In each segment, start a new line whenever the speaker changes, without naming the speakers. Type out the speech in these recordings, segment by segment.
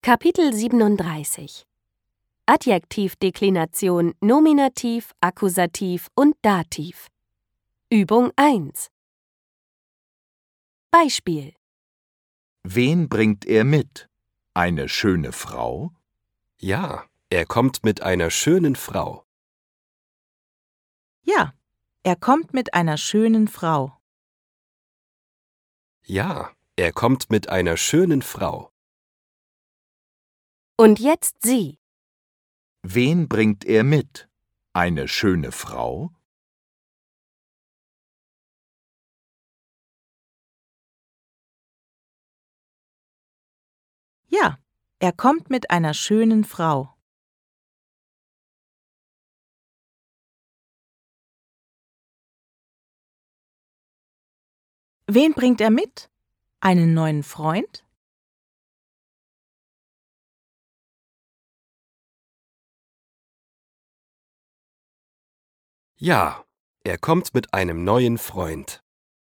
Kapitel 37 Adjektivdeklination Nominativ, Akkusativ und Dativ. Übung 1. Beispiel:
Wen bringt er mit? Eine schöne Frau?
Ja, er kommt mit einer schönen Frau.
Ja, er kommt mit einer schönen Frau.
Ja, er kommt mit einer schönen Frau.
Und jetzt Sie.
Wen bringt er mit? Eine schöne Frau?
Ja, er kommt mit einer schönen Frau. Wen bringt er mit? Einen neuen Freund?
Ja, er kommt mit einem neuen Freund.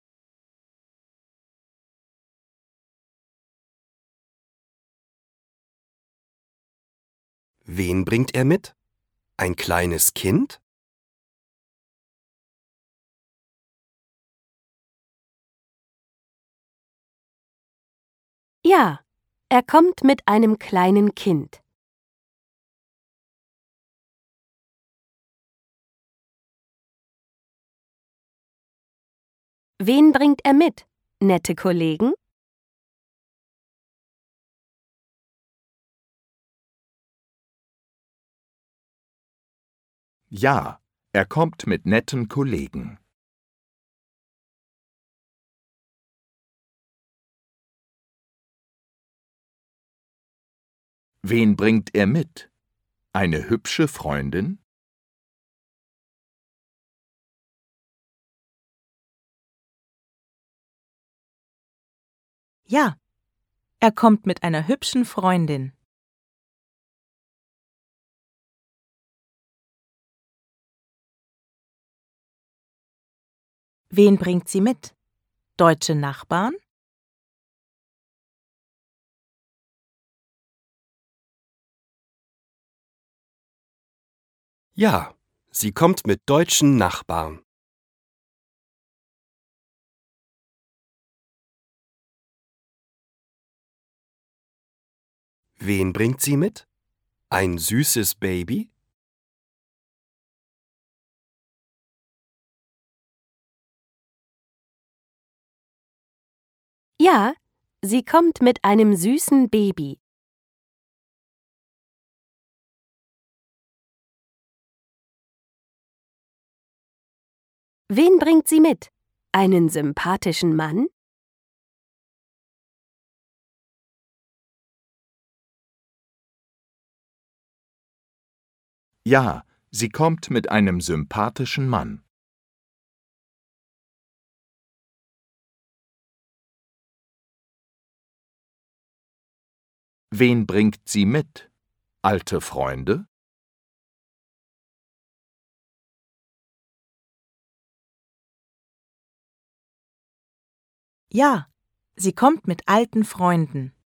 Wen bringt er mit? Ein kleines Kind?
Ja, er kommt mit einem kleinen Kind. Wen bringt er mit? Nette Kollegen?
Ja, er kommt mit netten Kollegen. Wen bringt er mit? Eine hübsche Freundin?
Ja, er kommt mit einer hübschen Freundin. Wen bringt sie mit? Deutsche Nachbarn?
Ja, sie kommt mit deutschen Nachbarn. Wen bringt sie mit? Ein süßes Baby?
Ja, sie kommt mit einem süßen Baby. Wen bringt sie mit? Einen sympathischen Mann?
Ja, sie kommt mit einem sympathischen Mann. Wen bringt sie mit? Alte Freunde?
Ja, sie kommt mit alten Freunden.